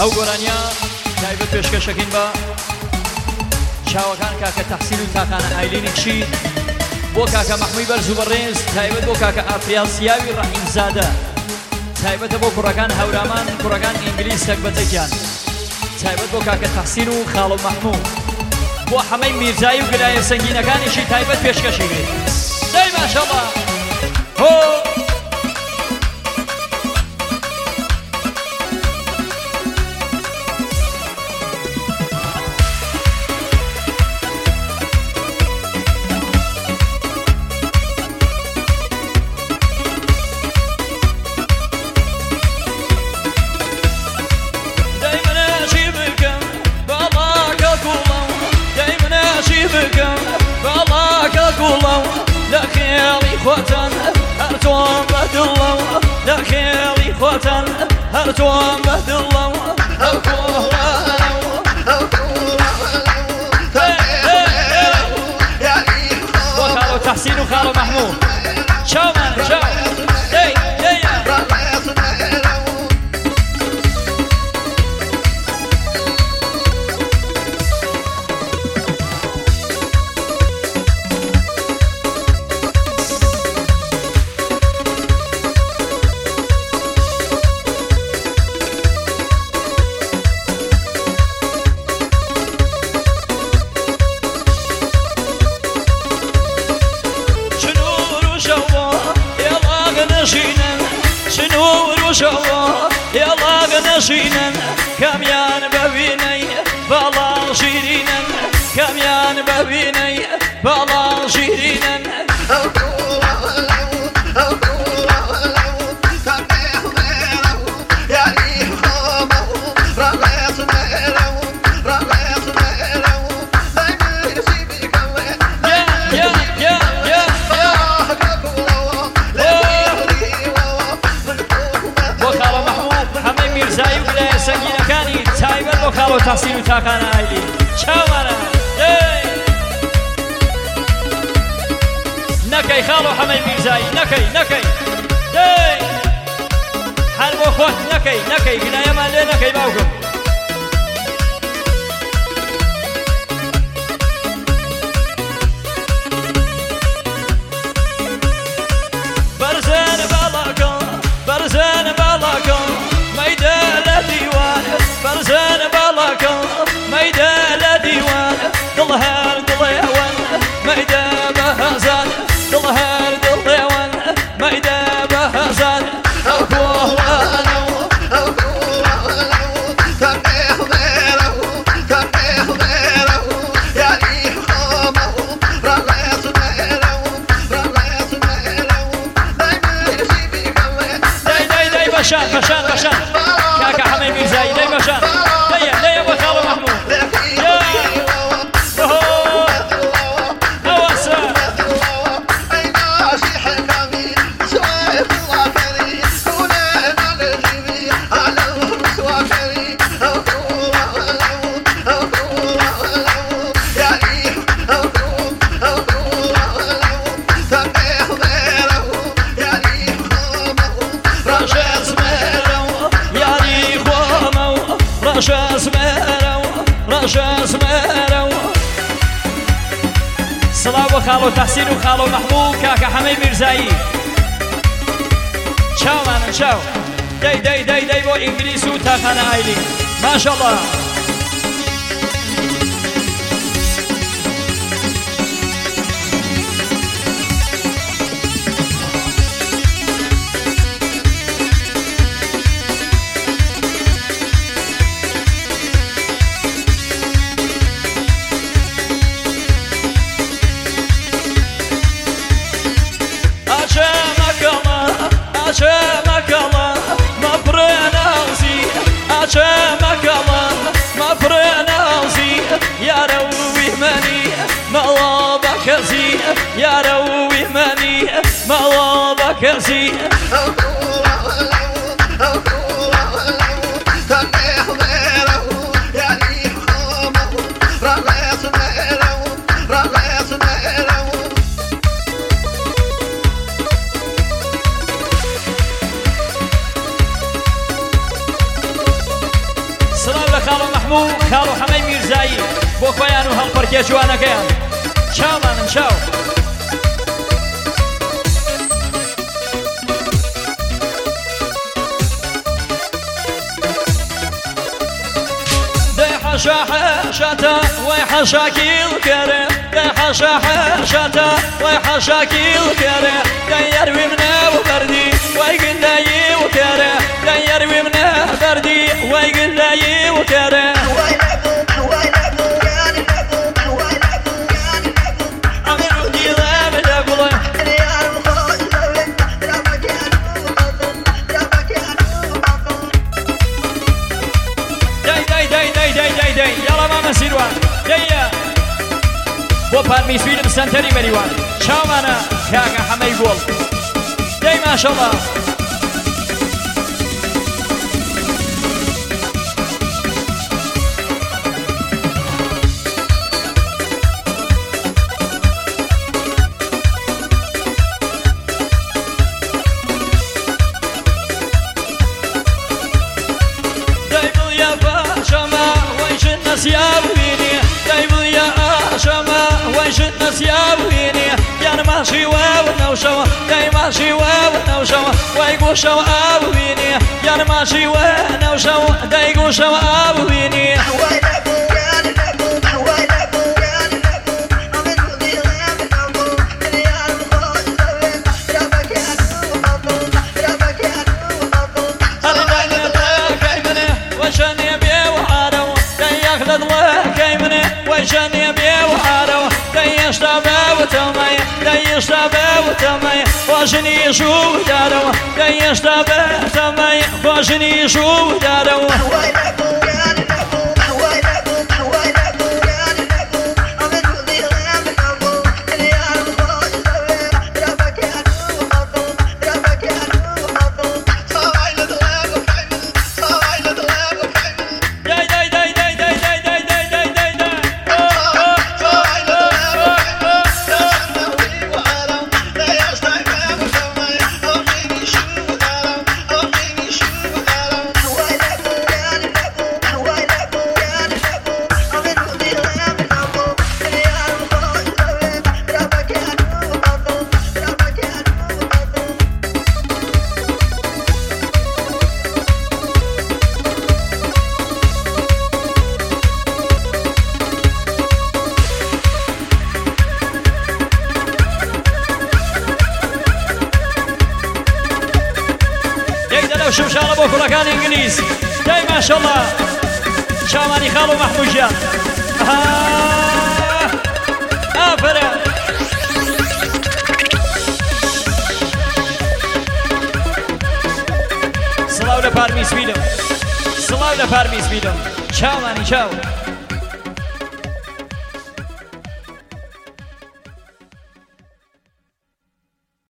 ئەو گۆرانیا تایبەت پێشکەشەکەین بە چاوەکان کاکە تەحسین و تاقانە ئایلینی کشی بۆ کاکە مەحمووی بەرز و بەڕێز تایبەت بۆ کاکە ئافریاسیاوی ڕەحیمزادە تایبەتە بۆ کوڕەکان هەورامان کوڕەکان ئینگلیز تەکبەتەکیان تایبەت بۆ کاکە تەحسین و خاڵ و مەحموود بۆ حەمەی میرزایی و گرایە سەنگینەکانیشی تایبەت پێشکەشی بێت دەی ماشەڵڵا هۆ خوتن هر توام بدلو دخیلی خوتن هر توام بدلو وخالو تحسين وخالو محمود شاو مان شاو دي دي نشینن کامیان ببینی بالا شیرینن کامیان ببینی بالا شیرینن خالو تحسين وتاقان عائلي شاوانا نكي خالو حمي ميرزاي نكي حلبو خوات نكي قنايا ما لي نكي باوكم برزان بالاكم ميدان الديوان برزان بالاكم ميدان الديوان ضلهار ضليوان ميدان بهزان ضلهار ضليوان ميدان بهزان بشان كاكا حمي ميرزاي داي بشان داي ابو خالو محمود يا نواسا اين عاشي حكامي سوايف الوافري هنا نجيبي على الوافري يا ريح رشا سمارو صلاة وخالو تحسين وخالو محمود كاكا حمي ميرزاي شاو مانا شاو داي بو انجليز وتاقانا عائلي ما شاء الله عشامك الله ما برناوزي عشامك الله ما برناوزي يا روي مني ما بكزي يا روي مني ما بكزي خاڵ و حەمەی میرزایی بۆ خۆیان و هەڵپەرکێ جوانەکەیان چاومانم چاو حشا حشاتا وي حشاكي الكرة دي حشا حشاتا وي حشاكي الكرة دي يروي منه وبردي ويقل لي وكرة دي يروي منه بردي ويقل لي وكرة يلا ماما سيروان ديا بو بارميس فيلم سنتري مريوان شاو مانا كاكا حمي قول دي ما شاء الله نسيابيني دايما يا شما وين نسيابيني يا ماشي ونوشوا دايما شي ونوشوا ويقول شوا ابويني يا ماشي ونوشوا دايقول شوا ابويني وشان يبيع وحارو دايش تابع وتمي دايش تابع وتمي وشني شو دارو دايش تابع تمي وشني شو دارو شوف شغله بوكو كان انجليزي داي ما شاء الله شاماني خالو محمود جان افرا صلاة لبارميس فيلم صلاة لبارميس فيلم شاماني شاو